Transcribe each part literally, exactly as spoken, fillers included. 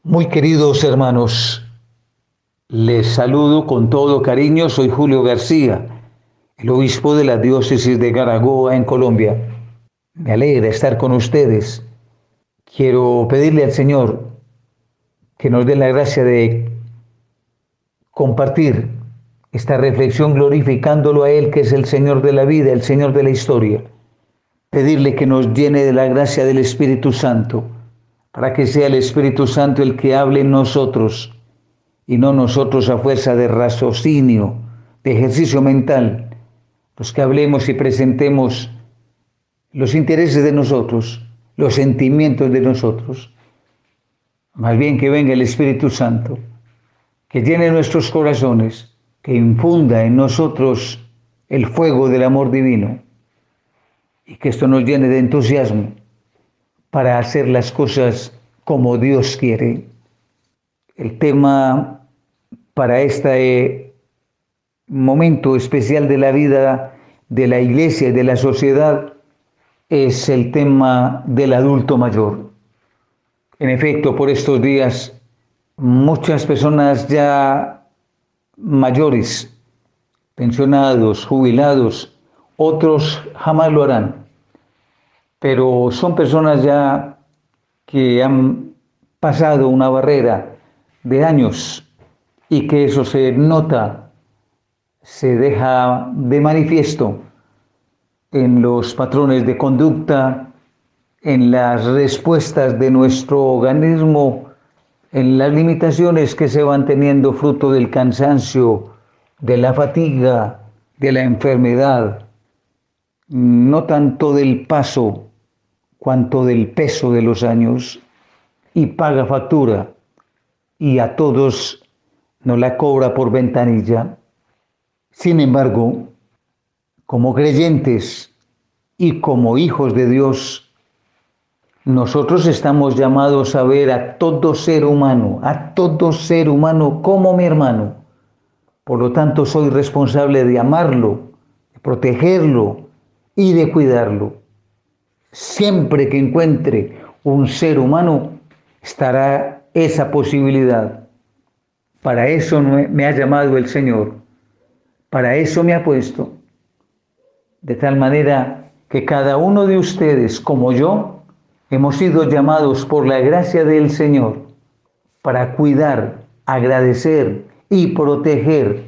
Muy queridos hermanos, les saludo con todo cariño. Soy Julio García, el obispo de la diócesis de Carabobo en Colombia. Me alegra estar con ustedes. Quiero pedirle al Señor que nos dé la gracia de compartir esta reflexión glorificándolo a Él, que es el Señor de la vida, el Señor de la historia. Pedirle que nos llene de la gracia del Espíritu Santo, para que sea el Espíritu Santo el que hable en nosotros, y no nosotros a fuerza de raciocinio, de ejercicio mental, los que hablemos y presentemos los intereses de nosotros, los sentimientos de nosotros. Más bien que venga el Espíritu Santo, que llene nuestros corazones, que infunda en nosotros el fuego del amor divino, y que esto nos llene de entusiasmo para hacer las cosas como Dios quiere. El tema para este momento especial de la vida de la iglesia y de la sociedad es el tema del adulto mayor. En efecto, por estos días, muchas personas ya mayores, pensionados, jubilados, otros jamás lo harán, pero son personas ya que han pasado una barrera de años y que eso se nota, se deja de manifiesto en los patrones de conducta, en las respuestas de nuestro organismo, en las limitaciones que se van teniendo fruto del cansancio, de la fatiga, de la enfermedad, no tanto del paso cuanto del peso de los años, y paga factura, y a todos nos la cobra por ventanilla. Sin embargo, como creyentes y como hijos de Dios, nosotros estamos llamados a ver a todo ser humano, a todo ser humano como mi hermano. Por lo tanto, soy responsable de amarlo, de protegerlo y de cuidarlo. Siempre que encuentre un ser humano, estará esa posibilidad. Para eso me ha llamado el Señor, para eso me ha puesto. De tal manera que cada uno de ustedes, como yo, hemos sido llamados por la gracia del Señor para cuidar, agradecer y proteger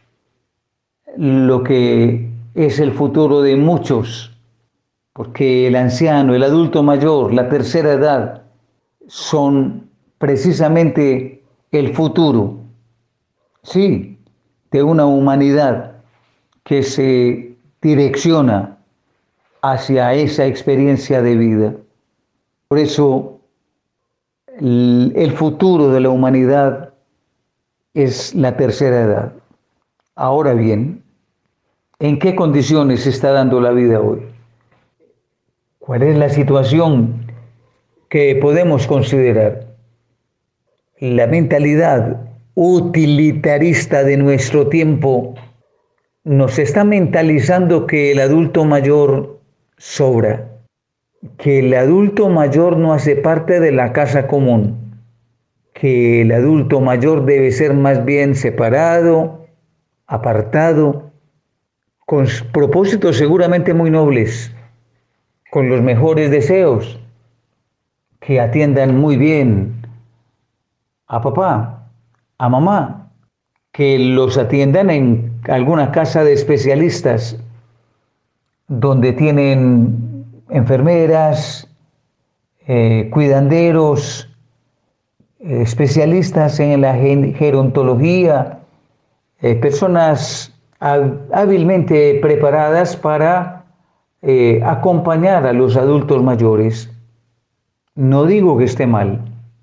lo que es el futuro de muchos, porque el anciano, el adulto mayor, la tercera edad, son precisamente el futuro, sí, de una humanidad que se direcciona hacia esa experiencia de vida. Por eso, el, el futuro de la humanidad es la tercera edad. Ahora bien, ¿en qué condiciones se está dando la vida hoy? ¿Cuál es la situación que podemos considerar? La mentalidad utilitarista de nuestro tiempo nos está mentalizando que el adulto mayor sobra, que el adulto mayor no hace parte de la casa común, que el adulto mayor debe ser más bien separado, apartado, con propósitos seguramente muy nobles, con los mejores deseos, que atiendan muy bien a papá, a mamá, que los atiendan en alguna casa de especialistas, donde tienen enfermeras, eh, cuidanderos, eh, especialistas en la gerontología, eh, personas hábilmente preparadas para eh, acompañar a los adultos mayores. No digo que esté mal,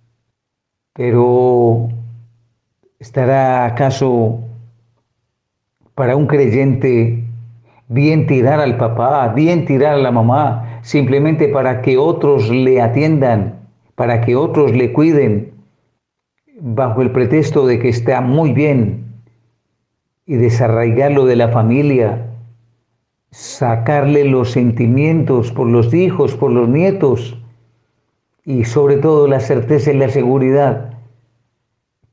pero ¿estará acaso para un creyente bien tirar al papá, bien tirar a la mamá, simplemente para que otros le atiendan, para que otros le cuiden, bajo el pretexto de que está muy bien, y desarraigarlo de la familia, sacarle los sentimientos por los hijos, por los nietos, y sobre todo la certeza y la seguridad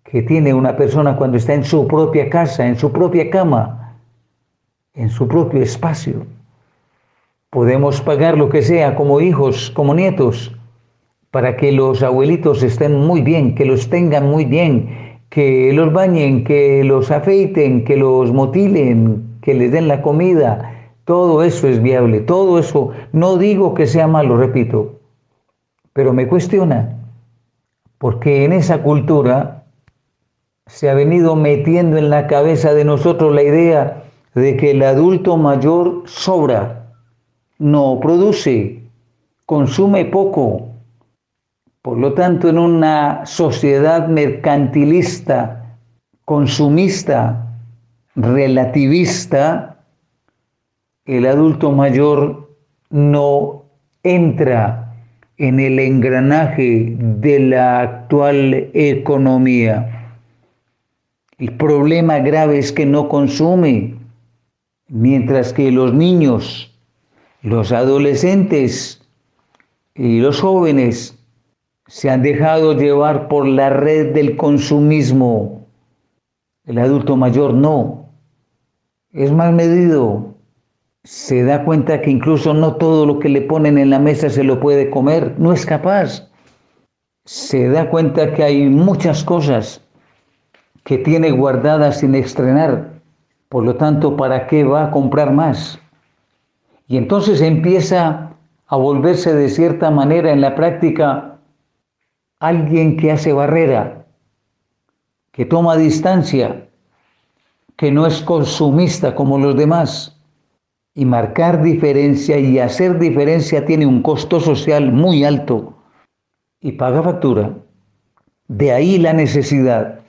que tiene una persona cuando está en su propia casa, en su propia cama, en su propio espacio. Podemos pagar lo que sea como hijos, como nietos, para que los abuelitos estén muy bien, que los tengan muy bien, que los bañen, que los afeiten, que los motilen, que les den la comida. Todo eso es viable, todo eso. No digo que sea malo, repito, pero me cuestiona, porque en esa cultura se ha venido metiendo en la cabeza de nosotros la idea de que el adulto mayor sobra, no produce, consume poco. Por lo tanto, en una sociedad mercantilista, consumista, relativista, el adulto mayor no entra en el engranaje de la actual economía. El problema grave es que no consume, mientras que los niños, los adolescentes y los jóvenes se han dejado llevar por la red del consumismo. El adulto mayor no, es más medido. Se da cuenta que incluso no todo lo que le ponen en la mesa se lo puede comer, no es capaz. Se da cuenta que hay muchas cosas que tiene guardadas sin estrenar, por lo tanto, ¿para qué va a comprar más? Y entonces empieza a volverse de cierta manera en la práctica alguien que hace barrera, que toma distancia, que no es consumista como los demás. Y marcar diferencia y hacer diferencia tiene un costo social muy alto y paga factura. De ahí la necesidad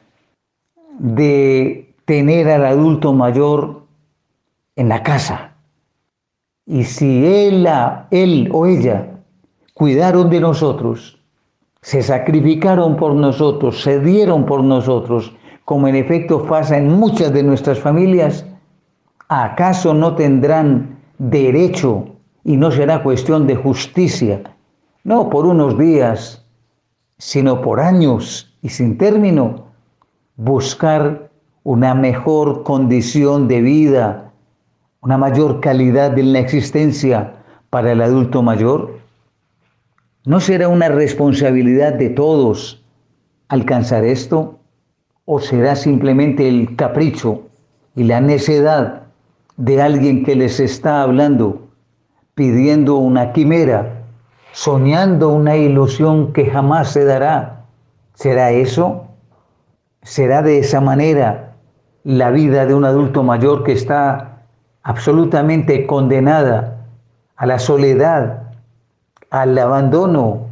de tener al adulto mayor en la casa. Y si él, él o ella cuidaron de nosotros, se sacrificaron por nosotros, se dieron por nosotros, como en efecto pasa en muchas de nuestras familias, ¿acaso no tendrán derecho y no será cuestión de justicia, no por unos días, sino por años y sin término, buscar una mejor condición de vida, una mayor calidad de la existencia para el adulto mayor? ¿No será una responsabilidad de todos alcanzar esto? ¿O será simplemente el capricho y la necedad de alguien que les está hablando, pidiendo una quimera, soñando una ilusión que jamás se dará? ¿Será eso? ¿Será de esa manera la vida de un adulto mayor que está absolutamente condenada a la soledad, al abandono,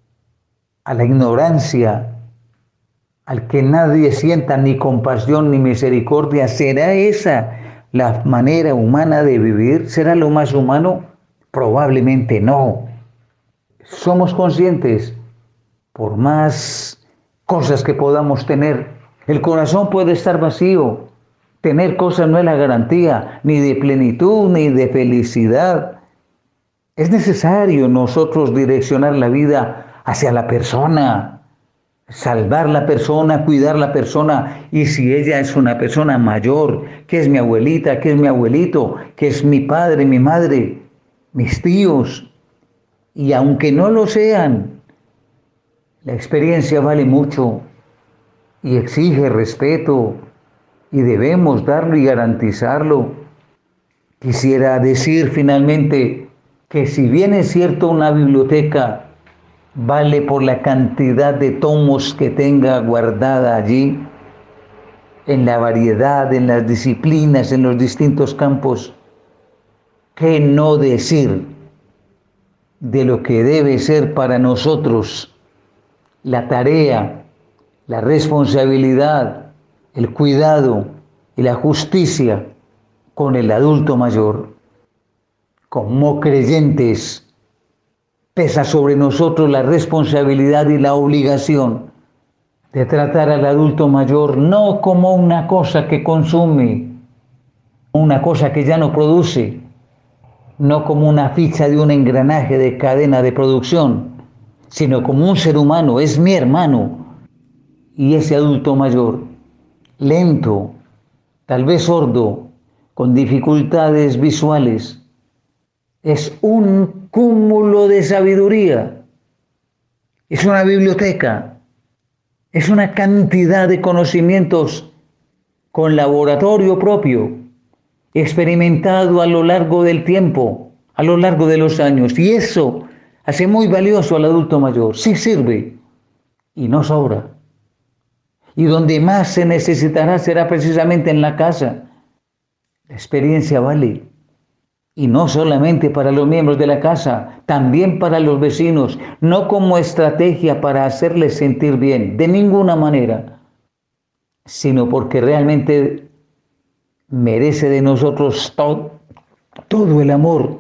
a la ignorancia, al que nadie sienta ni compasión ni misericordia? ¿Será esa la manera humana de vivir? ¿Será lo más humano? Probablemente no. Somos conscientes, por más cosas que podamos tener, el corazón puede estar vacío. Tener cosas no es la garantía ni de plenitud ni de felicidad. Es necesario nosotros direccionar la vida hacia la persona, salvar la persona, cuidar la persona. Y si ella es una persona mayor, que es mi abuelita, que es mi abuelito, que es mi padre, mi madre, mis tíos, y aunque no lo sean, la experiencia vale mucho y exige respeto y debemos darlo y garantizarlo. Quisiera decir finalmente que si bien es cierto una biblioteca vale por la cantidad de tomos que tenga guardada allí, en la variedad, en las disciplinas, en los distintos campos, ¿qué no decir de lo que debe ser para nosotros la tarea, la responsabilidad, el cuidado y la justicia con el adulto mayor? Como creyentes, pesa sobre nosotros la responsabilidad y la obligación de tratar al adulto mayor no como una cosa que consume, una cosa que ya no produce, no como una ficha de un engranaje de cadena de producción, sino como un ser humano. Es mi hermano, y ese adulto mayor, lento, tal vez sordo, con dificultades visuales, es un cúmulo de sabiduría, es una biblioteca, es una cantidad de conocimientos con laboratorio propio, experimentado a lo largo del tiempo, a lo largo de los años, y eso hace muy valioso al adulto mayor. Sí sirve y no sobra. Y donde más se necesitará será precisamente en la casa. La experiencia vale. Y no solamente para los miembros de la casa, también para los vecinos, no como estrategia para hacerles sentir bien, de ninguna manera, sino porque realmente merece de nosotros todo, todo el amor,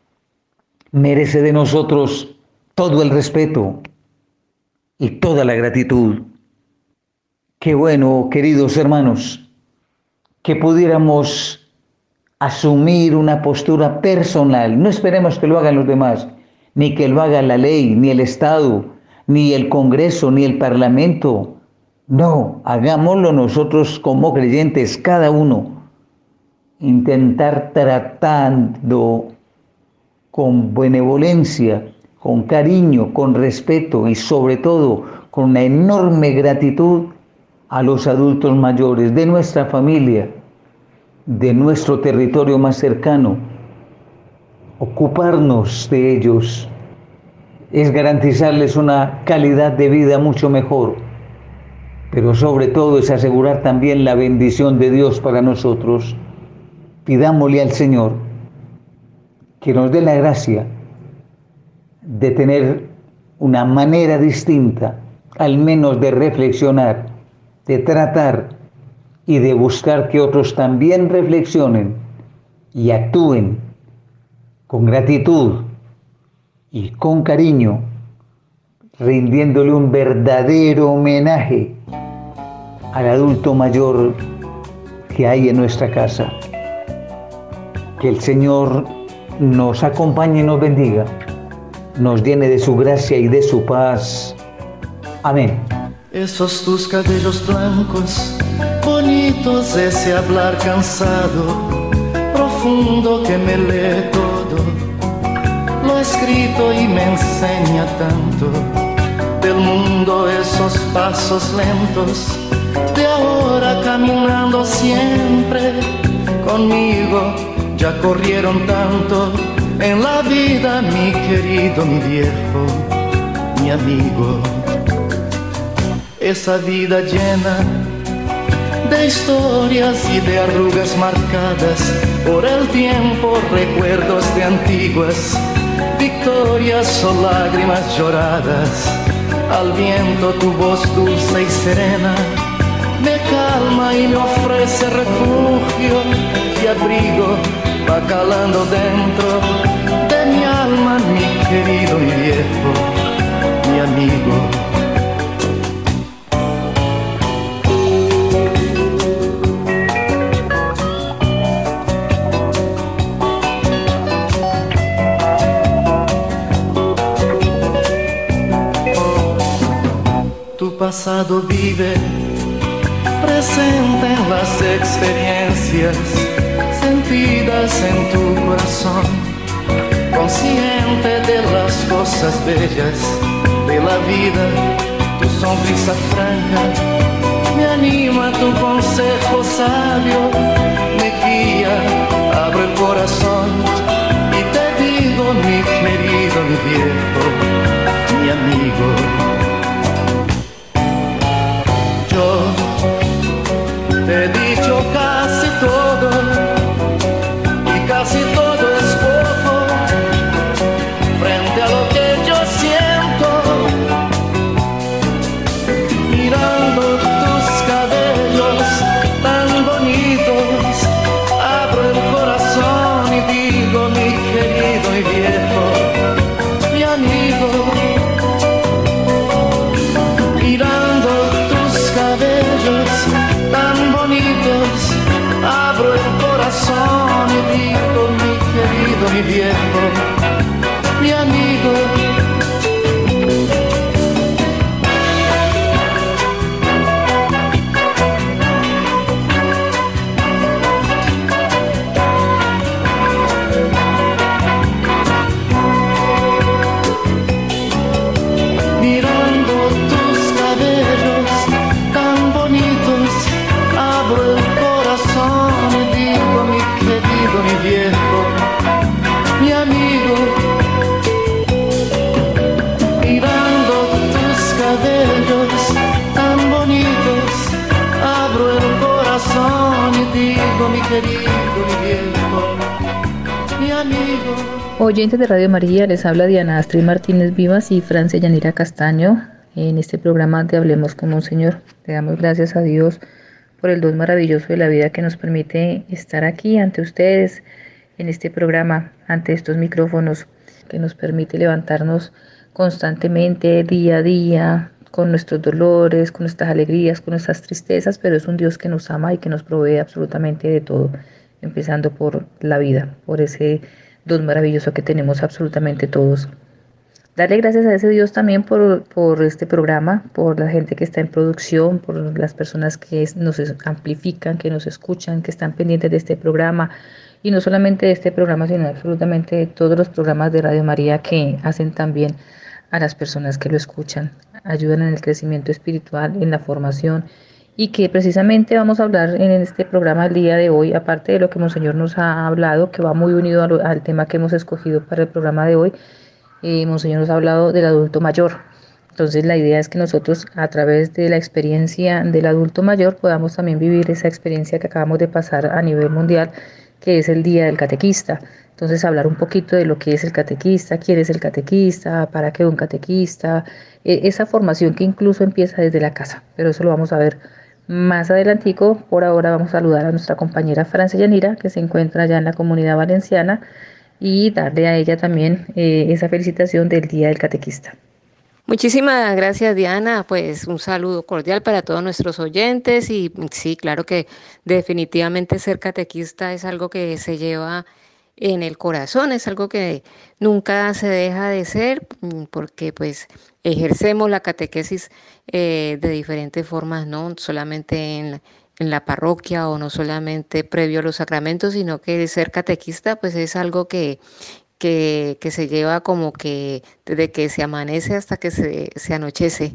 merece de nosotros todo el respeto y toda la gratitud. Qué bueno, queridos hermanos, que pudiéramos asumir una postura personal. No esperemos que lo hagan los demás, ni que lo haga la ley, ni el Estado, ni el Congreso, ni el Parlamento. No, hagámoslo nosotros como creyentes, cada uno. Intentar tratando con benevolencia, con cariño, con respeto y sobre todo con una enorme gratitud a los adultos mayores de nuestra familia, de nuestro territorio más cercano. Ocuparnos de ellos es garantizarles una calidad de vida mucho mejor, pero sobre todo es asegurar también la bendición de Dios para nosotros. Pidámosle al Señor que nos dé la gracia de tener una manera distinta, al menos de reflexionar, de tratar y de buscar que otros también reflexionen y actúen con gratitud y con cariño, rindiéndole un verdadero homenaje al adulto mayor que hay en nuestra casa. Que el Señor nos acompañe y nos bendiga, nos llene de su gracia y de su paz. Amén. Esos tus cabellos blancos, bonitos, ese hablar cansado, profundo que me lee todo, lo escrito y me enseña tanto del mundo, esos pasos lentos de ahora caminando siempre conmigo, ya corrieron tanto en la vida, mi querido, mi viejo, mi amigo. Esa vida llena de historias y de arrugas marcadas por el tiempo, recuerdos de antiguas victorias o lágrimas lloradas. Al viento tu voz dulce y serena me calma y me ofrece refugio y abrigo, va calando dentro de mi alma, mi querido, mi viejo, mi amigo. Tu pasado vive presente en las experiencias sentidas en tu corazón, consciente de las cosas bellas de la vida. Tu sonrisa franca me anima, tu consejo sabio me guía. Abro el corazón y te digo, mi querido, mi viejo, mi amigo. Yo te he dicho casi todo y casi todo es poco frente a lo que yo siento, mirando tus cabellos tan bonitos querido y viejo, mi amigo. Oyentes de Radio María, les habla Diana Astrid Martínez Vivas y Francia Yanira Castaño en este programa de Hablemos con Monseñor. Le damos gracias a Dios por el don maravilloso de la vida que nos permite estar aquí ante ustedes en este programa, ante estos micrófonos, que nos permite levantarnos constantemente, día a día, con nuestros dolores, con nuestras alegrías, con nuestras tristezas, pero es un Dios que nos ama y que nos provee absolutamente de todo, empezando por la vida, por ese don maravilloso que tenemos absolutamente todos. Darle gracias a ese Dios también por, por este programa, por la gente que está en producción, por las personas que nos amplifican, que nos escuchan, que están pendientes de este programa, y no solamente de este programa, sino absolutamente de todos los programas de Radio María que hacen también a las personas que lo escuchan, ayudan en el crecimiento espiritual, en la formación, y que precisamente vamos a hablar en este programa el día de hoy, aparte de lo que Monseñor nos ha hablado, que va muy unido al, al tema que hemos escogido para el programa de hoy. Eh, Monseñor nos ha hablado del adulto mayor. Entonces la idea es que nosotros, a través de la experiencia del adulto mayor, podamos también vivir esa experiencia que acabamos de pasar a nivel mundial, que es el Día del Catequista. Entonces hablar un poquito de lo que es el catequista, quién es el catequista, para qué un catequista, eh, esa formación que incluso empieza desde la casa, pero eso lo vamos a ver más adelantico. Por ahora vamos a saludar a nuestra compañera Francia Yanira, que se encuentra allá en la Comunidad Valenciana, y darle a ella también eh, esa felicitación del Día del Catequista. Muchísimas gracias, Diana. Pues un saludo cordial para todos nuestros oyentes y sí, claro que definitivamente ser catequista es algo que se lleva en el corazón, es algo que nunca se deja de ser porque pues ejercemos la catequesis eh, de diferentes formas, no solamente en la, en la parroquia o no solamente previo a los sacramentos, sino que ser catequista pues es algo que Que, que se lleva como que desde que se amanece hasta que se, se anochece.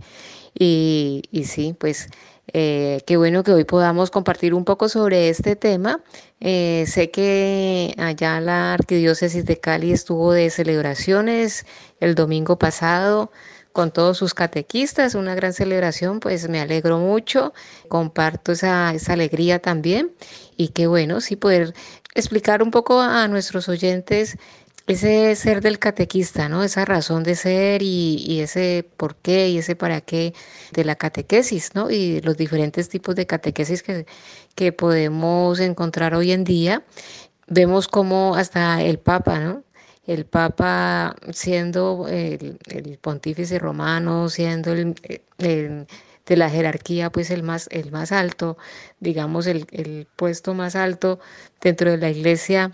Y, y sí, pues eh, qué bueno que hoy podamos compartir un poco sobre este tema. Eh, sé que allá la Arquidiócesis de Cali estuvo de celebraciones el domingo pasado con todos sus catequistas, una gran celebración, pues me alegro mucho, comparto esa, esa alegría también. Y qué bueno, sí, poder explicar un poco a nuestros oyentes ese ser del catequista, ¿no? Esa razón de ser y, y ese por qué y ese para qué de la catequesis, ¿no? Y los diferentes tipos de catequesis que, que podemos encontrar hoy en día. Vemos como hasta el Papa, ¿no? El Papa siendo el, el pontífice romano, siendo el, el de la jerarquía, pues el más, el más alto, digamos el, el puesto más alto dentro de la Iglesia,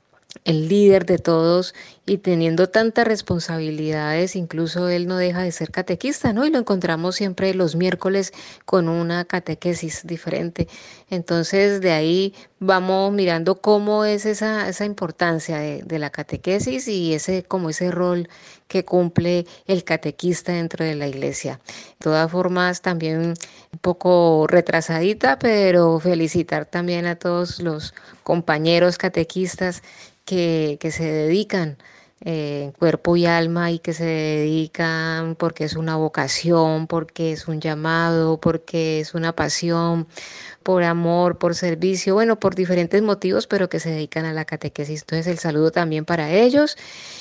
el líder de todos y teniendo tantas responsabilidades, incluso él no deja de ser catequista, ¿no? Y lo encontramos siempre los miércoles con una catequesis diferente. Entonces de ahí vamos mirando cómo es esa, esa importancia de, de la catequesis y ese, como ese rol que cumple el catequista dentro de la iglesia. De todas formas, también un poco retrasadita, pero felicitar también a todos los compañeros catequistas que, que se dedican eh, en cuerpo y alma y que se dedican porque es una vocación, porque es un llamado, porque es una pasión, por amor, por servicio, bueno, por diferentes motivos, pero que se dedican a la catequesis. Entonces el saludo también para ellos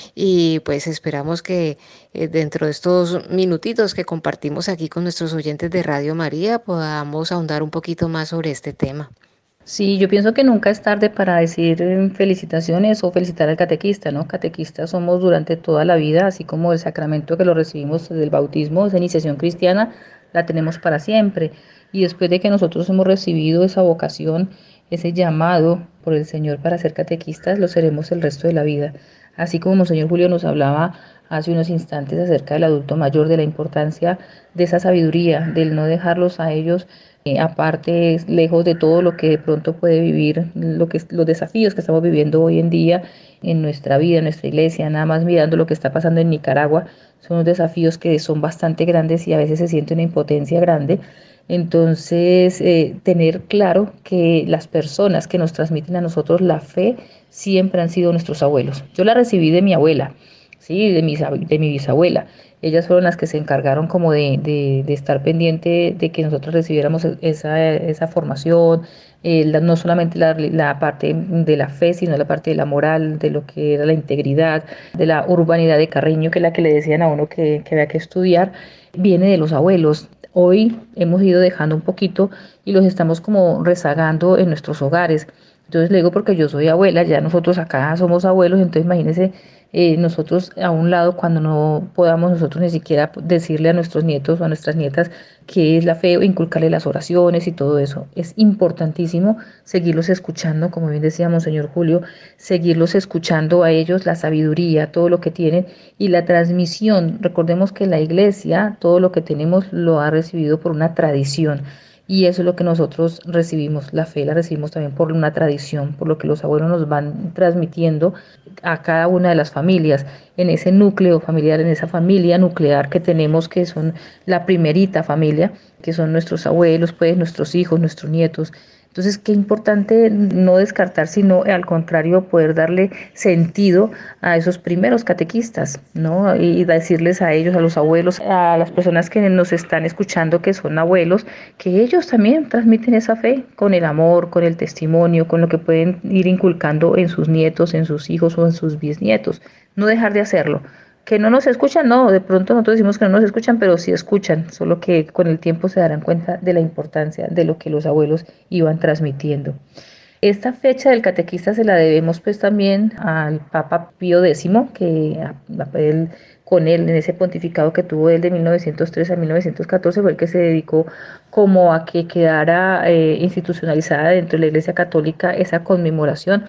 y pues esperamos que eh, dentro de estos minutitos que compartimos aquí con nuestros oyentes de Radio María podamos ahondar un poquito más sobre este tema. Sí, yo pienso que nunca es tarde para decir felicitaciones o felicitar al catequista, ¿no? Catequistas somos durante toda la vida, así como el sacramento que lo recibimos desde el bautismo, esa iniciación cristiana, la tenemos para siempre. Y después de que nosotros hemos recibido esa vocación, ese llamado por el Señor para ser catequistas, lo seremos el resto de la vida. Así como Monseñor Julio nos hablaba hace unos instantes acerca del adulto mayor, de la importancia de esa sabiduría, del no dejarlos a ellos Eh, aparte, lejos de todo lo que de pronto puede vivir, lo que, los desafíos que estamos viviendo hoy en día en nuestra vida, en nuestra iglesia, nada más mirando lo que está pasando en Nicaragua, son unos desafíos que son bastante grandes y a veces se siente una impotencia grande. Entonces, eh, tener claro que las personas que nos transmiten a nosotros la fe siempre han sido nuestros abuelos. Yo la recibí de mi abuela. ¿sí? De mi, de mi bisabuela. Ellas fueron las que se encargaron como de, de, de estar pendiente de que nosotros recibiéramos esa, esa formación, eh, la, no solamente la, la parte de la fe, sino la parte de la moral, de lo que era la integridad, de la urbanidad de Carreño, que es la que le decían a uno que, que había que estudiar, viene de los abuelos. Hoy hemos ido dejando un poquito y los estamos como rezagando en nuestros hogares. Entonces le digo porque yo soy abuela, ya nosotros acá somos abuelos, entonces imagínense eh, nosotros a un lado cuando no podamos nosotros ni siquiera decirle a nuestros nietos o a nuestras nietas qué es la fe, o inculcarle las oraciones y todo eso. Es importantísimo seguirlos escuchando, como bien decía Monseñor Julio, seguirlos escuchando a ellos, la sabiduría, todo lo que tienen y la transmisión. Recordemos que la iglesia, todo lo que tenemos lo ha recibido por una tradición. Y eso es lo que nosotros recibimos, la fe la recibimos también por una tradición, por lo que los abuelos nos van transmitiendo a cada una de las familias, en ese núcleo familiar, en esa familia nuclear que tenemos, que son la primerita familia, que son nuestros abuelos, pues nuestros hijos, nuestros nietos. Entonces, qué importante no descartar, sino al contrario, poder darle sentido a esos primeros catequistas, ¿no? Y decirles a ellos, a los abuelos, a las personas que nos están escuchando, que son abuelos, que ellos también transmiten esa fe con el amor, con el testimonio, con lo que pueden ir inculcando en sus nietos, en sus hijos o en sus bisnietos. No dejar de hacerlo. Que no nos escuchan, no, de pronto nosotros decimos que no nos escuchan, pero sí escuchan, solo que con el tiempo se darán cuenta de la importancia de lo que los abuelos iban transmitiendo. Esta fecha del catequista se la debemos pues también al Papa Pío X, que él, con él en ese pontificado que tuvo él de mil novecientos tres a mil novecientos catorce fue el que se dedicó como a que quedara eh, institucionalizada dentro de la Iglesia Católica esa conmemoración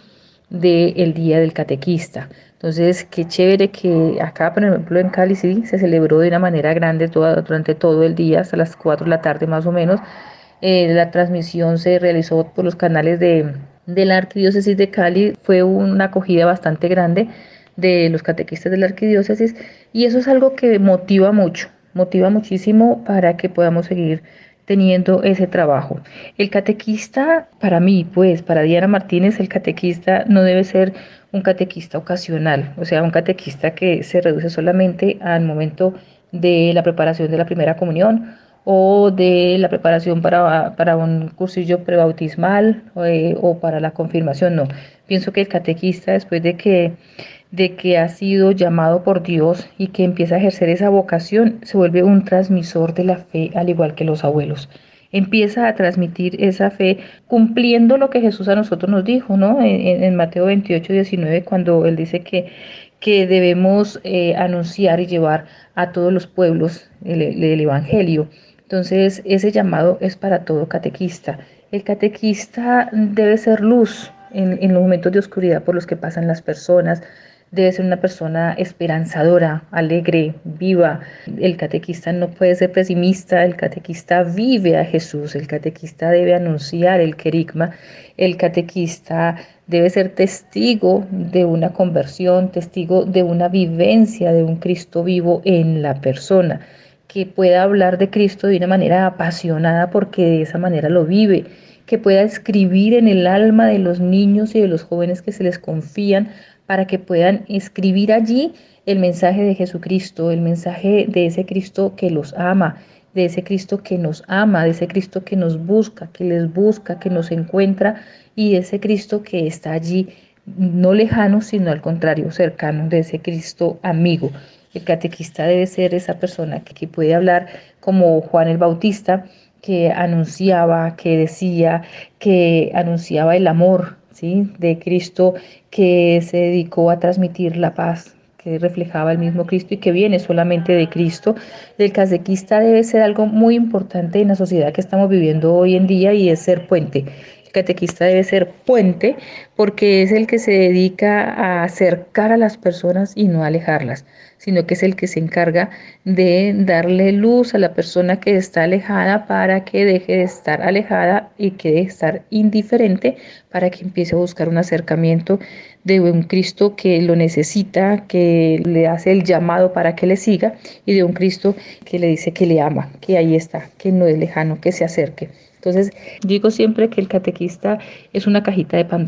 del Día del Catequista. Entonces, qué chévere que acá, por ejemplo, en Cali sí se celebró de una manera grande toda, durante todo el día, hasta las cuatro de la tarde más o menos. Eh, la transmisión se realizó por los canales de, de la Arquidiócesis de Cali. Fue una acogida bastante grande de los catequistas de la Arquidiócesis y eso es algo que motiva mucho, motiva muchísimo para que podamos seguir teniendo ese trabajo. El catequista, para mí, pues, para Diana Martínez, el catequista no debe ser un catequista ocasional, o sea, un catequista que se reduce solamente al momento de la preparación de la primera comunión o de la preparación para, para un cursillo prebautismal eh, o para la confirmación, no. Pienso que el catequista, después de que de que ha sido llamado por Dios y que empieza a ejercer esa vocación, se vuelve un transmisor de la fe, al igual que los abuelos. Empieza a transmitir esa fe cumpliendo lo que Jesús a nosotros nos dijo, ¿no? En, en Mateo veintiocho, diecinueve, cuando Él dice que, que debemos eh, anunciar y llevar a todos los pueblos el, el Evangelio. Entonces, ese llamado es para todo catequista. El catequista debe ser luz en, en los momentos de oscuridad por los que pasan las personas. Debe ser una persona esperanzadora, alegre, viva. El catequista no puede ser pesimista, el catequista vive a Jesús, el catequista debe anunciar el querigma, el catequista debe ser testigo de una conversión, testigo de una vivencia de un Cristo vivo en la persona, que pueda hablar de Cristo de una manera apasionada porque de esa manera lo vive, que pueda escribir en el alma de los niños y de los jóvenes que se les confían para que puedan escribir allí el mensaje de Jesucristo, el mensaje de ese Cristo que los ama, de ese Cristo que nos ama, de ese Cristo que nos busca, que les busca, que nos encuentra y de ese Cristo que está allí, no lejano, sino al contrario, cercano, de ese Cristo amigo. El catequista debe ser esa persona que, que puede hablar como Juan el Bautista, que anunciaba, que decía, que anunciaba el amor, ¿sí?, de Cristo, que se dedicó a transmitir la paz, que reflejaba el mismo Cristo y que viene solamente de Cristo. El catequista debe ser algo muy importante en la sociedad que estamos viviendo hoy en día y es ser puente. El catequista debe ser puente porque es el que se dedica a acercar a las personas y no a alejarlas, sino que es el que se encarga de darle luz a la persona que está alejada para que deje de estar alejada y que deje de estar indiferente para que empiece a buscar un acercamiento de un Cristo que lo necesita, que le hace el llamado para que le siga y de un Cristo que le dice que le ama, que ahí está, que no es lejano, que se acerque. Entonces, digo siempre que el catequista es una cajita de Pandora.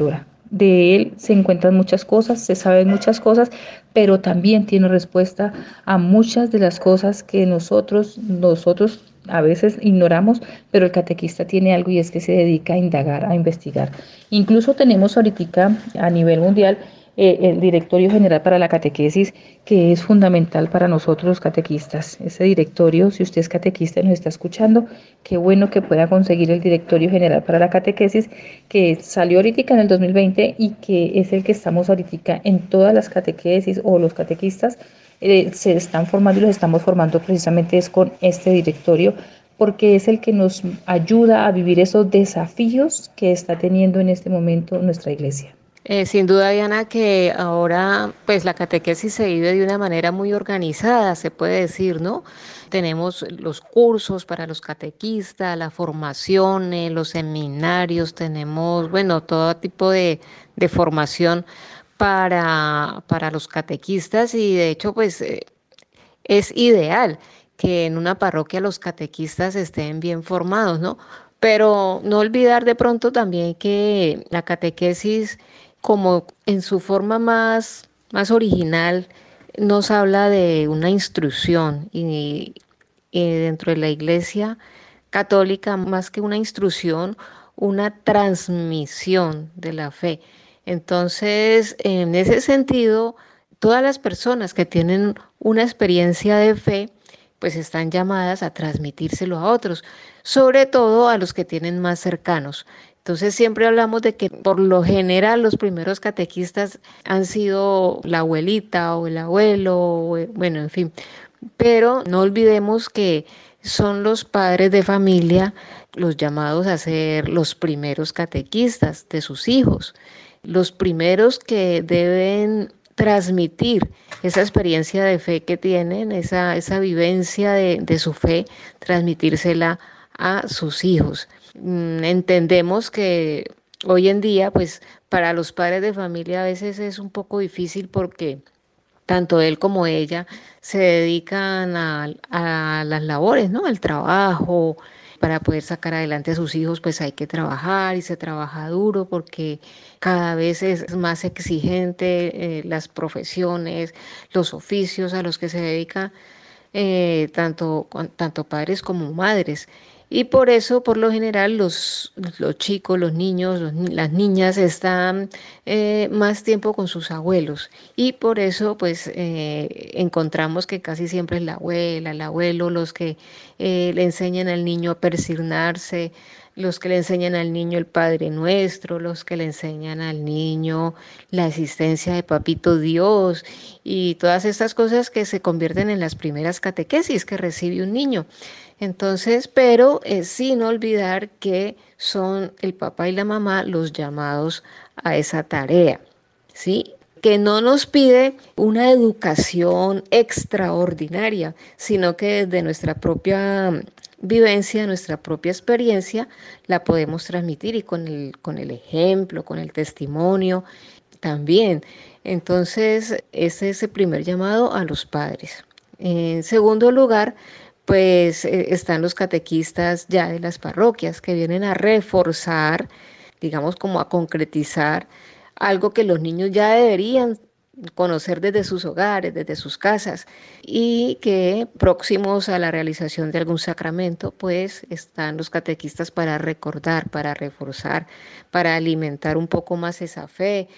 De él se encuentran muchas cosas, se saben muchas cosas, pero también tiene respuesta a muchas de las cosas que nosotros, nosotros a veces ignoramos, pero el catequista tiene algo y es que se dedica a indagar, a investigar. Incluso tenemos ahorita a nivel mundial eh, el Directorio General para la Catequesis, que es fundamental para nosotros los catequistas. Ese directorio, si usted es catequista y nos está escuchando, qué bueno que pueda conseguir el Directorio General para la Catequesis, que salió ahorita en el dos mil veinte y que es el que estamos ahorita en todas las catequesis o los catequistas eh, se están formando y los estamos formando precisamente es con este directorio, porque es el que nos ayuda a vivir esos desafíos que está teniendo en este momento nuestra iglesia. Eh, sin duda, Diana, que ahora pues la catequesis se vive de una manera muy organizada, se puede decir, ¿no? Tenemos los cursos para los catequistas, las formaciones, los seminarios, tenemos, bueno, todo tipo de, de formación para, para los catequistas y de hecho pues eh, es ideal que en una parroquia los catequistas estén bien formados, ¿no? Pero no olvidar de pronto también que la catequesis, como en su forma más, más original, nos habla de una instrucción y, y dentro de la iglesia católica, más que una instrucción, una transmisión de la fe. Entonces, en ese sentido, todas las personas que tienen una experiencia de fe, pues están llamadas a transmitírselo a otros, sobre todo a los que tienen más cercanos. Entonces siempre hablamos de que por lo general los primeros catequistas han sido la abuelita o el abuelo, o, bueno, en fin. Pero no olvidemos que son los padres de familia los llamados a ser los primeros catequistas de sus hijos, los primeros que deben transmitir esa experiencia de fe que tienen, esa, esa vivencia de, de su fe, transmitírsela a sus hijos. Mm, entendemos que hoy en día, pues para los padres de familia a veces es un poco difícil porque tanto él como ella se dedican a, a las labores, ¿no? Al trabajo. Para poder sacar adelante a sus hijos, pues hay que trabajar y se trabaja duro porque cada vez es más exigente eh, las profesiones, los oficios a los que se dedican eh, tanto, tanto padres como madres. Y por eso, por lo general, los, los chicos, los niños, los, las niñas están eh, más tiempo con sus abuelos. Y por eso, pues, eh, encontramos que casi siempre es la abuela, el abuelo, los que eh, le enseñan al niño a persignarse, los que le enseñan al niño el Padre Nuestro, los que le enseñan al niño la existencia de Papito Dios y todas estas cosas que se convierten en las primeras catequesis que recibe un niño. Entonces, pero eh, sin olvidar que son el papá y la mamá los llamados a esa tarea, ¿sí? Que no nos pide una educación extraordinaria, sino que desde nuestra propia vivencia, nuestra propia experiencia, la podemos transmitir y con el, con el ejemplo, con el testimonio también. Entonces, ese es el primer llamado a los padres. En segundo lugar, pues eh, están los catequistas ya de las parroquias que vienen a reforzar, digamos como a concretizar algo que los niños ya deberían conocer desde sus hogares, desde sus casas y que próximos a la realización de algún sacramento, pues están los catequistas para recordar, para reforzar, para alimentar un poco más esa fe,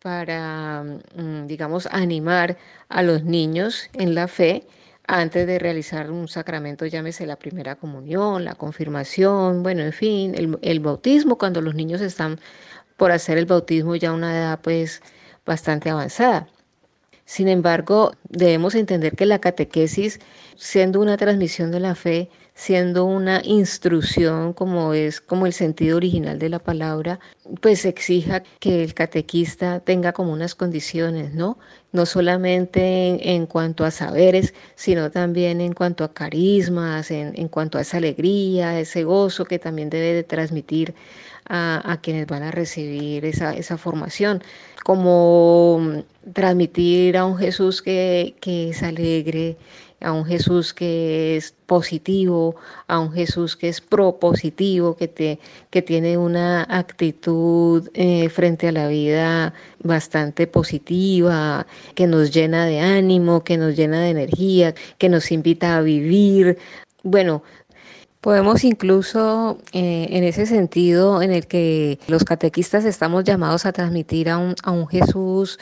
para, digamos, animar a los niños en la fe antes de realizar un sacramento, llámese la primera comunión, la confirmación, bueno, en fin, el, el bautismo, cuando los niños están por hacer el bautismo ya a una edad pues bastante avanzada. Sin embargo, debemos entender que la catequesis, siendo una transmisión de la fe, siendo una instrucción como es como el sentido original de la palabra, pues exija que el catequista tenga como unas condiciones, ¿no? No solamente en, en cuanto a saberes, sino también en cuanto a carismas, en, en cuanto a esa alegría, ese gozo que también debe de transmitir a, a quienes van a recibir esa, esa formación, como transmitir a un Jesús que, que es alegre, a un Jesús que es positivo, a un Jesús que es propositivo, que, te, que tiene una actitud eh, frente a la vida bastante positiva, que nos llena de ánimo, que nos llena de energía, que nos invita a vivir. Bueno, podemos incluso, eh, en ese sentido en el que los catequistas estamos llamados a transmitir a un, a un Jesús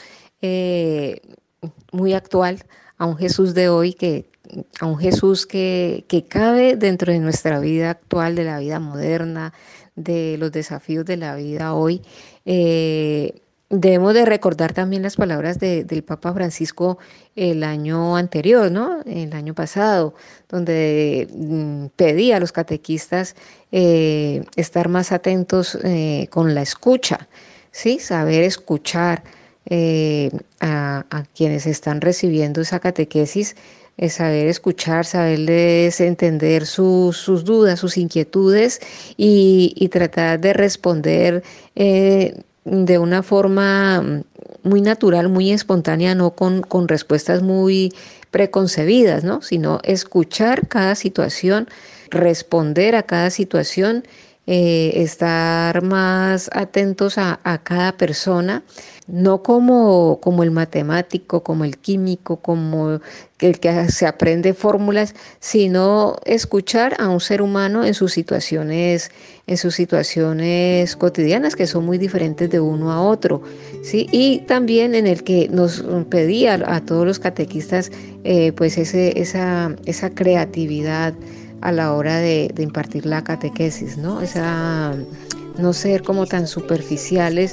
eh, muy actual, a un Jesús de hoy, que, a un Jesús que, que cabe dentro de nuestra vida actual, de la vida moderna, de los desafíos de la vida hoy. Eh, Debemos de recordar también las palabras de, del Papa Francisco el año anterior, ¿no? El año pasado, donde mm, pedía a los catequistas eh, estar más atentos eh, con la escucha, ¿sí? Saber escuchar eh, a, a quienes están recibiendo esa catequesis, eh, saber escuchar, saberles entender sus, sus dudas, sus inquietudes y, y tratar de responder eh, de una forma muy natural, muy espontánea, no con, con respuestas muy preconcebidas, ¿no? Sino escuchar cada situación, responder a cada situación, eh, estar más atentos a, a cada persona, no como, como el matemático, como el químico, como el que se aprende fórmulas, sino escuchar a un ser humano en sus situaciones, en sus situaciones cotidianas, que son muy diferentes de uno a otro, ¿sí? Y también en el que nos pedía a todos los catequistas eh, pues ese, esa, esa creatividad a la hora de, de impartir la catequesis, ¿no? Esa, no ser como tan superficiales,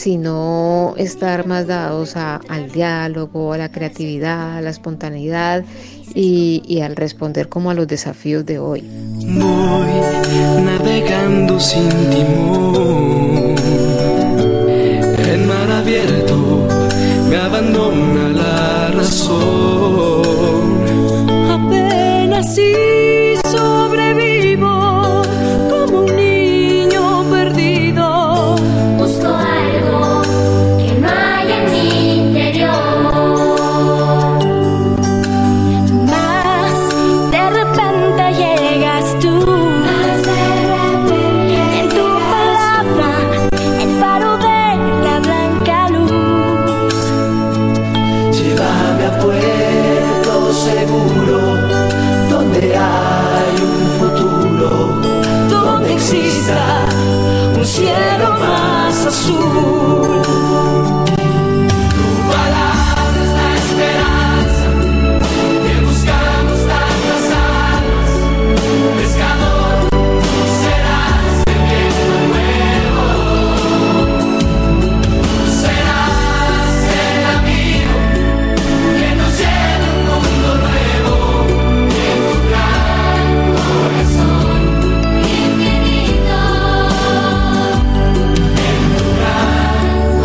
sino estar más dados a, al diálogo, a la creatividad, a la espontaneidad y, y al responder como a los desafíos de hoy. Voy navegando sin timón, en mar abierto me abandona la razón. Apenas si sobrevivo como un niño perdido. Busco algo que no hay en mi interior. Mas de repente llegas tú. Mas de repente en tu palabra, el faro de la blanca luz. Llévame a puerto seguro, donde hay un futuro, donde exista un cielo más azul. Tu palabra es la esperanza que buscamos tantas almas. Pescador, tú serás el viento nuevo. Tú serás el amigo que nos lleva a un mundo nuevo. En tu gran corazón infinito. En tu gran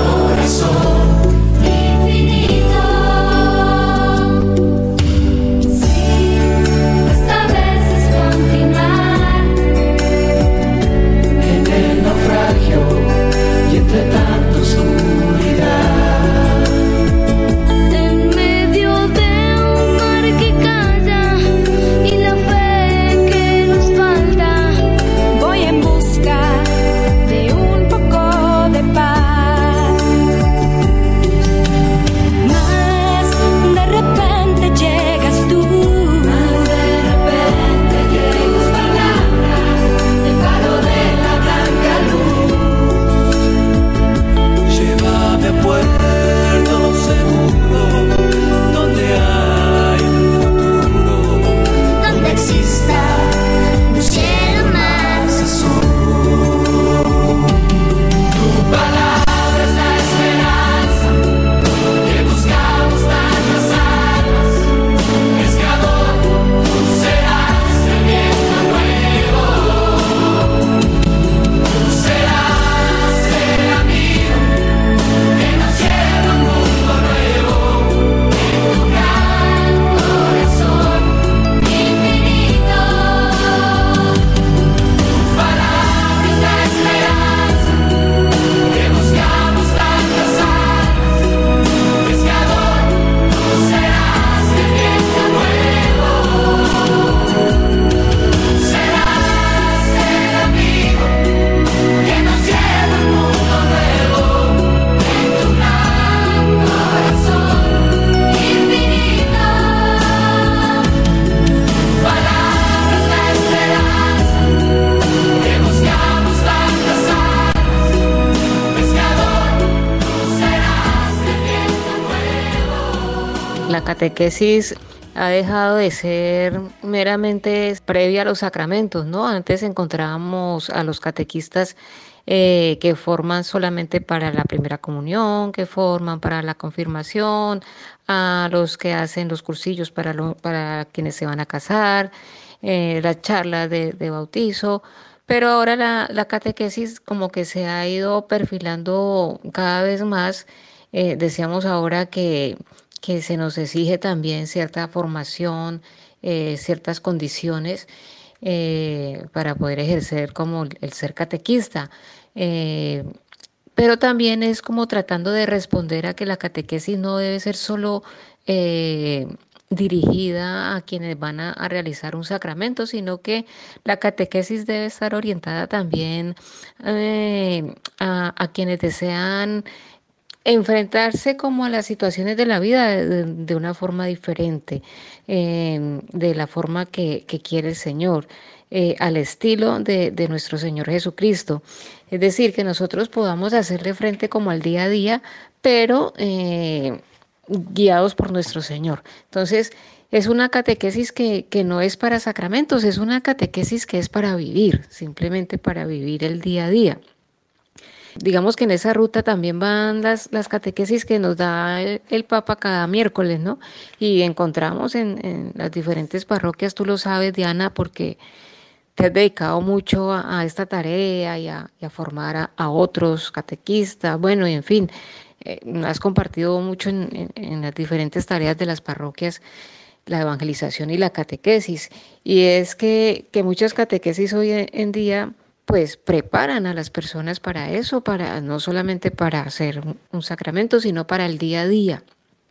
la catequesis ha dejado de ser meramente previa a los sacramentos, ¿no? Antes encontrábamos a los catequistas eh, que forman solamente para la primera comunión, que forman para la confirmación, a los que hacen los cursillos para, lo, para quienes se van a casar, eh, la charla de, de bautizo. Pero ahora la, la catequesis como que se ha ido perfilando cada vez más. Eh, decíamos ahora que, que se nos exige también cierta formación, eh, ciertas condiciones eh, para poder ejercer como el ser catequista. Eh, pero también es como tratando de responder a que la catequesis no debe ser solo eh, dirigida a quienes van a, a realizar un sacramento, sino que la catequesis debe estar orientada también eh, a, a quienes desean enfrentarse como a las situaciones de la vida de, de una forma diferente, eh, de la forma que, que quiere el Señor, eh, al estilo de, de nuestro Señor Jesucristo. Es decir, que nosotros podamos hacerle frente como al día a día, pero eh, guiados por nuestro Señor. Entonces, es una catequesis que, que no es para sacramentos, es una catequesis que es para vivir, simplemente para vivir el día a día. Digamos que en esa ruta también van las, las catequesis que nos da el, el Papa cada miércoles, ¿no? Y encontramos en, en las diferentes parroquias, tú lo sabes, Diana, porque te has dedicado mucho a, a esta tarea y a, y a formar a, a otros catequistas, bueno, y en fin, eh, has compartido mucho en, en, en las diferentes tareas de las parroquias la evangelización y la catequesis. Y es que, que muchas catequesis hoy en día pues preparan a las personas para eso, para no solamente para hacer un sacramento, sino para el día a día,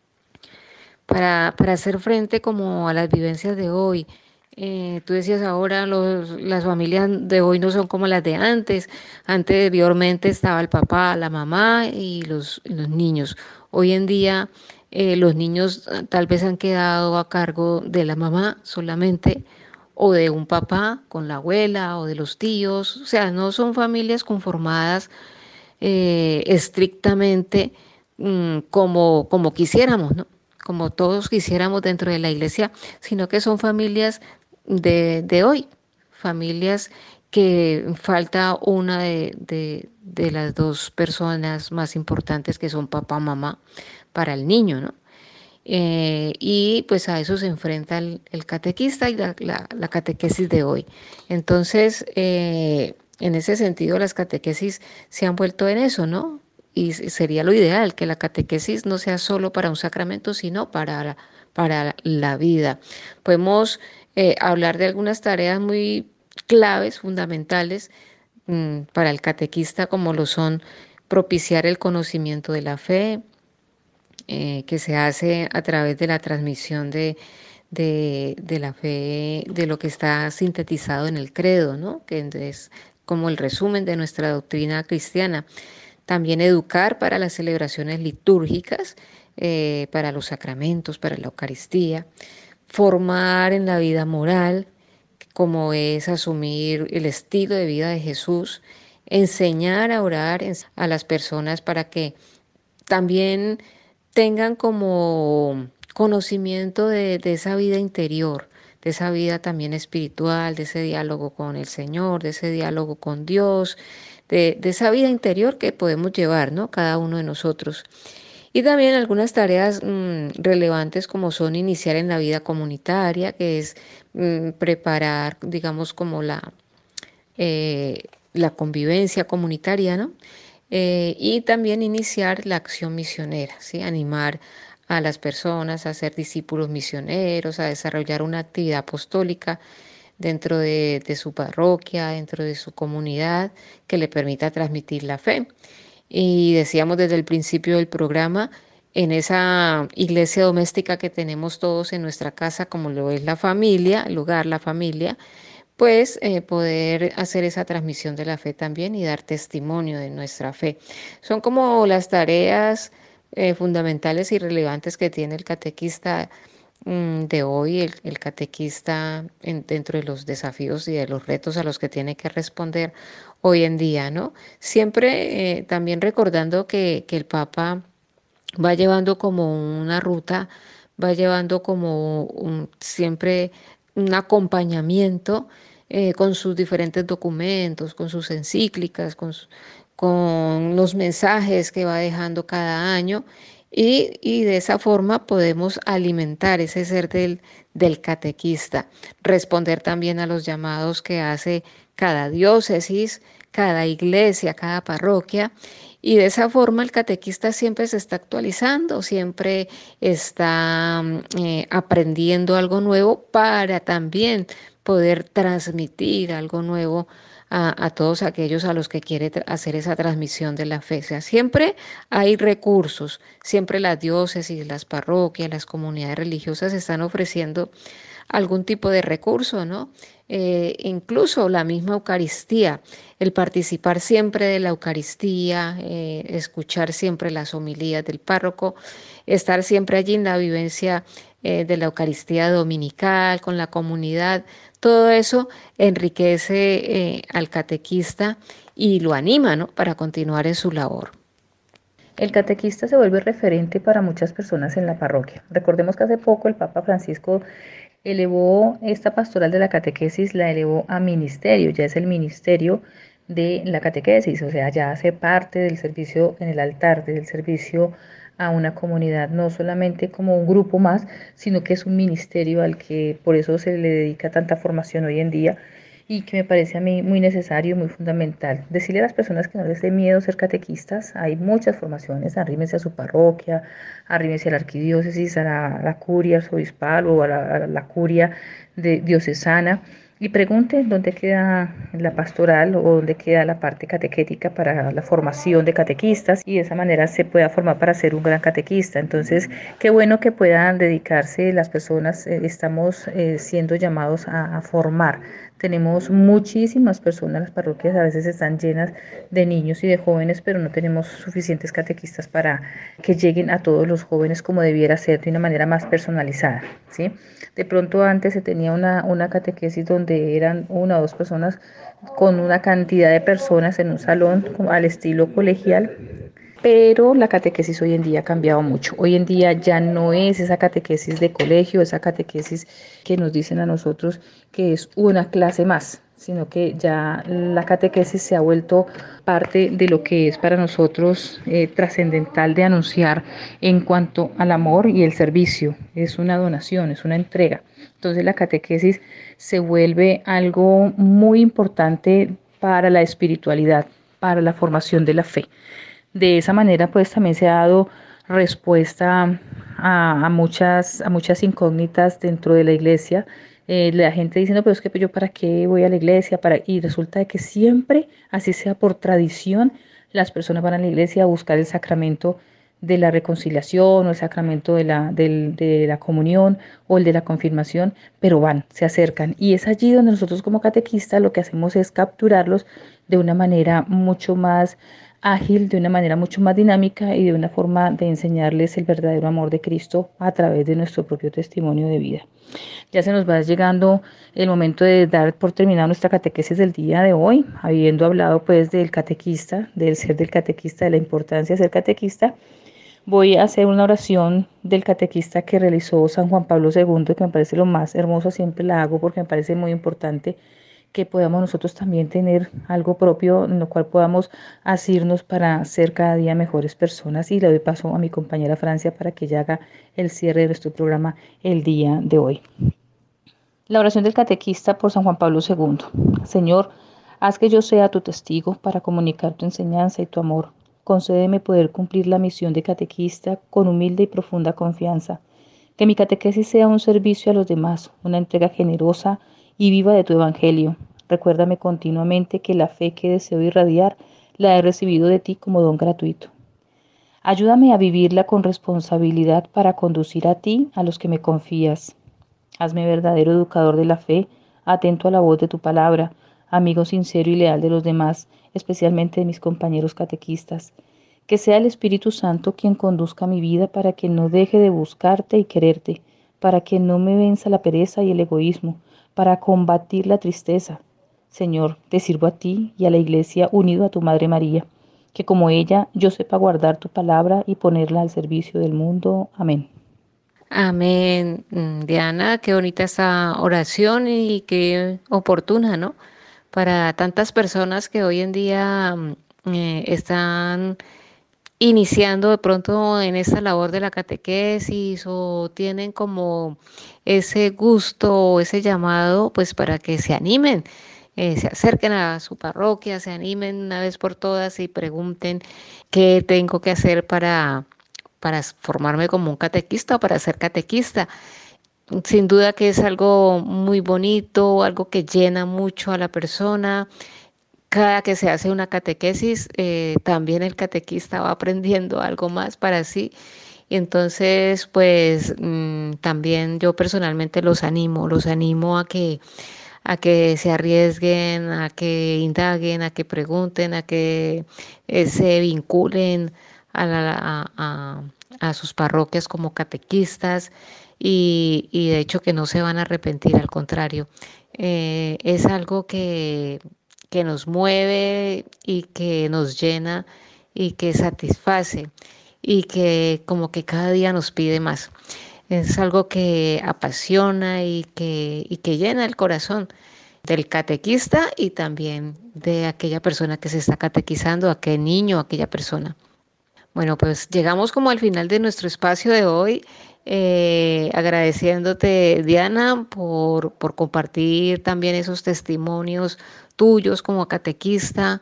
para, para hacer frente como a las vivencias de hoy. Eh, tú decías ahora, los, las familias de hoy no son como las de antes. Anteriormente estaba el papá, la mamá y los, los niños. Hoy en día eh, los niños tal vez han quedado a cargo de la mamá solamente, o de un papá con la abuela o de los tíos. O sea, no son familias conformadas eh, estrictamente mmm, como, como quisiéramos, ¿no? Como todos quisiéramos dentro de la iglesia, sino que son familias de, de hoy, familias que falta una de, de, de las dos personas más importantes que son papá, mamá, para el niño, ¿no? Eh, y pues a eso se enfrenta el, el catequista y la, la, la catequesis de hoy. Entonces, eh, en ese sentido, las catequesis se han vuelto en eso, ¿no? Y sería lo ideal, que la catequesis no sea solo para un sacramento, sino para la, para la vida. Podemos eh, hablar de algunas tareas muy claves, fundamentales mmm, para el catequista, como lo son propiciar el conocimiento de la fe, Eh, que se hace a través de la transmisión de, de, de la fe, de lo que está sintetizado en el credo, ¿no? Que es como el resumen de nuestra doctrina cristiana. También educar para las celebraciones litúrgicas, eh, para los sacramentos, para la Eucaristía. Formar en la vida moral, como es asumir el estilo de vida de Jesús. Enseñar a orar a las personas para que también tengan como conocimiento de, de esa vida interior, de esa vida también espiritual, de ese diálogo con el Señor, de ese diálogo con Dios, de, de esa vida interior que podemos llevar, ¿no? Cada uno de nosotros. Y también algunas tareas mmm, relevantes como son iniciar en la vida comunitaria, que es mmm, preparar, digamos, como la, eh, la convivencia comunitaria, ¿no? Eh, y también iniciar la acción misionera, ¿sí? Animar a las personas a ser discípulos misioneros, a desarrollar una actividad apostólica dentro de, de su parroquia, dentro de su comunidad, que le permita transmitir la fe. Y decíamos desde el principio del programa, en esa iglesia doméstica que tenemos todos en nuestra casa, como lo es la familia, el hogar, la familia, pues eh, poder hacer esa transmisión de la fe también y dar testimonio de nuestra fe. Son como las tareas eh, fundamentales y relevantes que tiene el catequista mmm, de hoy, el, el catequista en, dentro de los desafíos y de los retos a los que tiene que responder hoy en día, ¿no? Siempre eh, también recordando que, que el Papa va llevando como una ruta va llevando como un, siempre un acompañamiento eh, con sus diferentes documentos, con sus encíclicas, con, su- con los mensajes que va dejando cada año. Y, y de esa forma podemos alimentar ese ser del, del catequista, responder también a los llamados que hace cada diócesis, cada iglesia, cada parroquia. Y de esa forma el catequista siempre se está actualizando, siempre está mm, eh, aprendiendo algo nuevo para también poder transmitir algo nuevo a, a todos aquellos a los que quiere tra- hacer esa transmisión de la fe. O sea, siempre hay recursos, siempre las diócesis, las parroquias, las comunidades religiosas están ofreciendo algún tipo de recurso, ¿no? Eh, incluso la misma Eucaristía, el participar siempre de la Eucaristía, eh, escuchar siempre las homilías del párroco, estar siempre allí en la vivencia eh, de la Eucaristía dominical con la comunidad, todo eso enriquece eh, al catequista y lo anima, ¿no? Para continuar en su labor. El catequista se vuelve referente para muchas personas en la parroquia. Recordemos que hace poco el Papa Francisco elevó esta pastoral de la catequesis, la elevó a ministerio, ya es el ministerio de la catequesis, o sea, ya hace parte del servicio en el altar, del servicio a una comunidad, no solamente como un grupo más, sino que es un ministerio al que por eso se le dedica tanta formación hoy en día y que me parece a mí muy necesario, muy fundamental. Decirle a las personas que no les dé miedo ser catequistas, hay muchas formaciones, arrímense a su parroquia, arrímense a la arquidiócesis, a la, a la curia arzobispal o a la, a la curia de, diocesana y pregunten dónde queda la pastoral o dónde queda la parte catequética para la formación de catequistas y de esa manera se pueda formar para ser un gran catequista. Entonces, qué bueno que puedan dedicarse las personas, eh, estamos eh, siendo llamados a, a formar. Tenemos muchísimas personas, las parroquias a veces están llenas de niños y de jóvenes, pero no tenemos suficientes catequistas para que lleguen a todos los jóvenes como debiera ser, de una manera más personalizada, ¿sí? De pronto antes se tenía una, una catequesis donde eran una o dos personas con una cantidad de personas en un salón como al estilo colegial, pero la catequesis hoy en día ha cambiado mucho. Hoy en día ya no es esa catequesis de colegio, esa catequesis que nos dicen a nosotros que es una clase más, sino que ya la catequesis se ha vuelto parte de lo que es para nosotros eh, trascendental de anunciar en cuanto al amor y el servicio. Es una donación, es una entrega. Entonces la catequesis se vuelve algo muy importante para la espiritualidad, para la formación de la fe. De esa manera, pues también se ha dado respuesta a, a muchas, a muchas incógnitas dentro de la iglesia. Eh, la gente diciendo, pero es que yo para qué voy a la iglesia, para... y resulta de que siempre, así sea por tradición, las personas van a la iglesia a buscar el sacramento de la reconciliación o el sacramento de la, del- de la comunión o el de la confirmación, pero van, se acercan. Y es allí donde nosotros como catequistas lo que hacemos es capturarlos de una manera mucho más ágil, de una manera mucho más dinámica y de una forma de enseñarles el verdadero amor de Cristo a través de nuestro propio testimonio de vida. Ya se nos va llegando el momento de dar por terminada nuestra catequesis del día de hoy, habiendo hablado pues del catequista, del ser del catequista, de la importancia de ser catequista. Voy a hacer una oración del catequista que realizó San Juan Pablo segundo, que me parece lo más hermoso, siempre la hago porque me parece muy importante que podamos nosotros también tener algo propio en lo cual podamos asirnos para ser cada día mejores personas. Y le doy paso a mi compañera Francia para que ella haga el cierre de nuestro programa el día de hoy. La oración del catequista por San Juan Pablo segundo. Señor, haz que yo sea tu testigo para comunicar tu enseñanza y tu amor. Concédeme poder cumplir la misión de catequista con humilde y profunda confianza. Que mi catequesis sea un servicio a los demás, una entrega generosa y viva de tu evangelio. Recuérdame continuamente que la fe que deseo irradiar la he recibido de ti como don gratuito. Ayúdame a vivirla con responsabilidad para conducir a ti a los que me confías. Hazme verdadero educador de la fe, atento a la voz de tu palabra, amigo sincero y leal de los demás, especialmente de mis compañeros catequistas. Que sea el Espíritu Santo quien conduzca mi vida para que no deje de buscarte y quererte, para que no me venza la pereza y el egoísmo, para combatir la tristeza. Señor, te sirvo a ti y a la Iglesia unido a tu Madre María, que como ella yo sepa guardar tu palabra y ponerla al servicio del mundo. Amén. Amén, mm, Diana, qué bonita esta oración y qué oportuna, ¿no? Para tantas personas que hoy en día mm, eh, están iniciando de pronto en esta labor de la catequesis o tienen como ese gusto o ese llamado, pues para que se animen, eh, se acerquen a su parroquia, se animen una vez por todas y pregunten qué tengo que hacer para, para formarme como un catequista o para ser catequista. Sin duda que es algo muy bonito, algo que llena mucho a la persona. Cada que se hace una catequesis, eh, también el catequista va aprendiendo algo más para sí. Y entonces, pues mm, también yo personalmente los animo, los animo a que, a que se arriesguen, a que indaguen, a que pregunten, a que eh, se vinculen a, la- a- a- a sus parroquias como catequistas y, y de hecho que no se van a arrepentir, al contrario. Eh, es algo que que nos mueve y que nos llena y que satisface y que como que cada día nos pide más. Es algo que apasiona y que, y que llena el corazón del catequista y también de aquella persona que se está catequizando, aquel niño, aquella persona. Bueno, pues llegamos como al final de nuestro espacio de hoy, eh, agradeciéndote, Diana, por, por compartir también esos testimonios tuyos como catequista,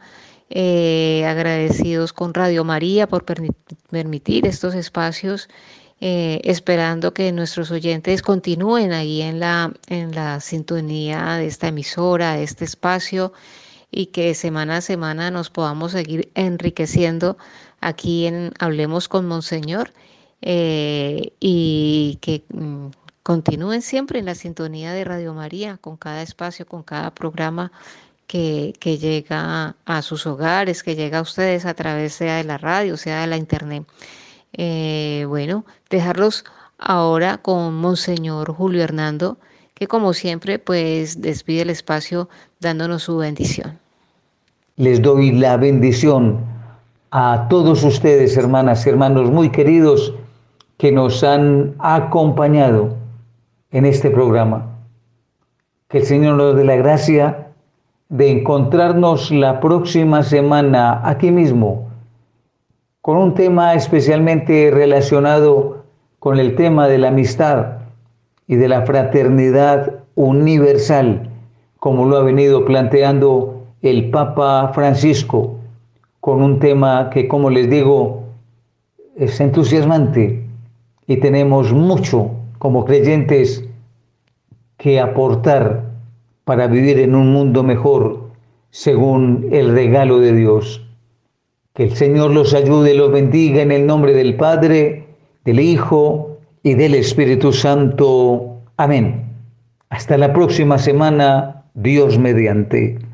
eh, agradecidos con Radio María por perni- permitir estos espacios, eh, esperando que nuestros oyentes continúen ahí en la, en la sintonía de esta emisora, de este espacio y que semana a semana nos podamos seguir enriqueciendo aquí en Hablemos con Monseñor, eh, y que mm, continúen siempre en la sintonía de Radio María con cada espacio, con cada programa que, que llega a sus hogares, que llega a ustedes a través sea de la radio, sea de la internet. Eh, bueno, dejarlos ahora con Monseñor Julio Hernando, que como siempre pues despide el espacio dándonos su bendición. Les doy la bendición a todos ustedes, hermanas y hermanos muy queridos, que nos han acompañado en este programa. Que el Señor nos dé la gracia de encontrarnos la próxima semana aquí mismo, con un tema especialmente relacionado con el tema de la amistad y de la fraternidad universal, como lo ha venido planteando el Papa Francisco, con un tema que, como les digo, es entusiasmante y tenemos mucho como creyentes que aportar para vivir en un mundo mejor según el regalo de Dios. Que el Señor los ayude y los bendiga en el nombre del Padre, del Hijo y del Espíritu Santo. Amén. Hasta la próxima semana, Dios mediante.